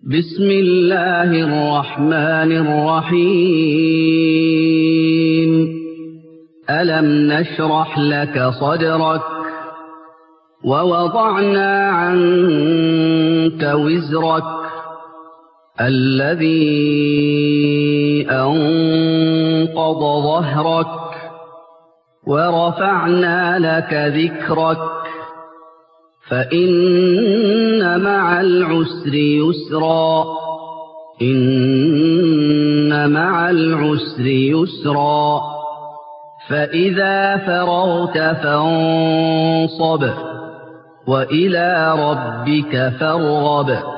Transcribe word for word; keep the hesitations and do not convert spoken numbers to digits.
بسم الله الرحمن الرحيم ألم نشرح لك صدرك ووضعنا عنك وزرك الذي أنقض ظهرك ورفعنا لك ذكرك فإن مع العسر يسرا إن مع العسر يسرا فإذا فرغت فانصب وإلى ربك فارغب